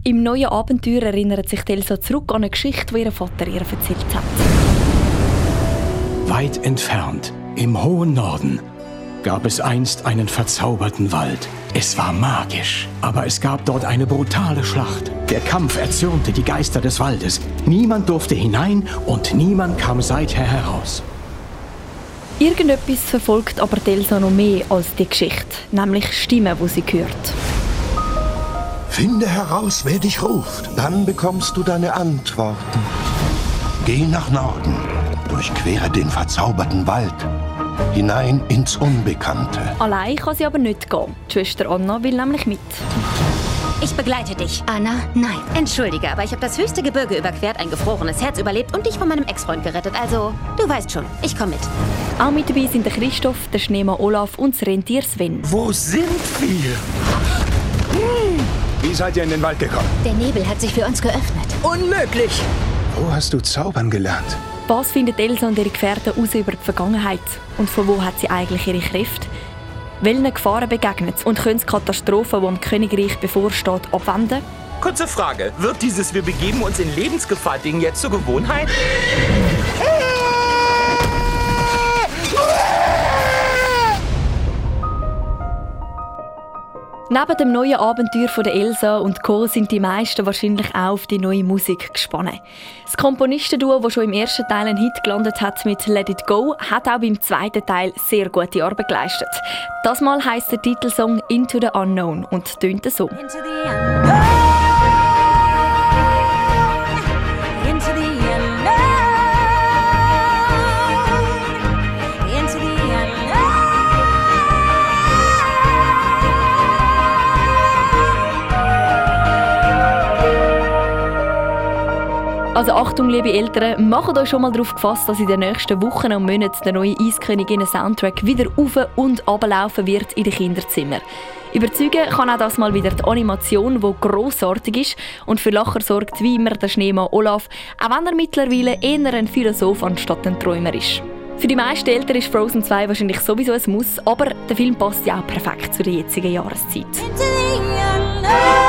Im neuen Abenteuer erinnert sich Elsa zurück an eine Geschichte, die ihr Vater ihr erzählt hat. Weit entfernt, im hohen Norden, gab es einst einen verzauberten Wald. Es war magisch, aber es gab dort eine brutale Schlacht. Der Kampf erzürnte die Geister des Waldes. Niemand durfte hinein und niemand kam seither heraus. Irgendetwas verfolgt aber Elsa noch mehr als die Geschichte, nämlich Stimmen, die sie hört. Finde heraus, wer dich ruft. Dann bekommst du deine Antworten. Geh nach Norden, durchquere den verzauberten Wald, hinein ins Unbekannte. Allein kann sie aber nicht gehen. Die Schwester Anna will nämlich mit. Ich begleite dich. Anna, nein. Entschuldige, aber ich habe das höchste Gebirge überquert, ein gefrorenes Herz überlebt und dich von meinem Ex-Freund gerettet. Also, du weißt schon, ich komme mit. Auch mit dabei sind der Christoph, der Schneemann Olaf und das Rentier Sven. Wo sind wir? Wie seid ihr in den Wald gekommen? Der Nebel hat sich für uns geöffnet. Unmöglich! Wo hast du zaubern gelernt? Was findet Elsa und ihre Gefährten heraus über die Vergangenheit? Und von wo hat sie eigentlich ihre Kräfte? Welchen Gefahren begegnet sie? Und können sie Katastrophen, die dem Königreich bevorsteht, abwenden? Kurze Frage. Wird dieses Wir begeben uns in Lebensgefahr-Ding jetzt zur Gewohnheit? Neben dem neuen Abenteuer von der Elsa und Co. sind die meisten wahrscheinlich auch auf die neue Musik gespannt. Das Komponistenduo, das schon im ersten Teil einen Hit gelandet hat mit «Let It Go», hat auch beim zweiten Teil sehr gute Arbeit geleistet. Das Mal heisst der Titelsong «Into the Unknown» und tönt so. Also Achtung, liebe Eltern, macht euch schon mal darauf gefasst, dass in den nächsten Wochen und Monaten der neue Eisköniginnen-Soundtrack wieder auf und runterlaufen wird in den Kinderzimmern. Überzeugen kann auch das mal wieder die Animation, die grossartig ist und für Lacher sorgt wie immer der Schneemann Olaf, auch wenn er mittlerweile eher ein Philosoph anstatt ein Träumer ist. Für die meisten Eltern ist Frozen 2 wahrscheinlich sowieso ein Muss, aber der Film passt ja auch perfekt zu der jetzigen Jahreszeit.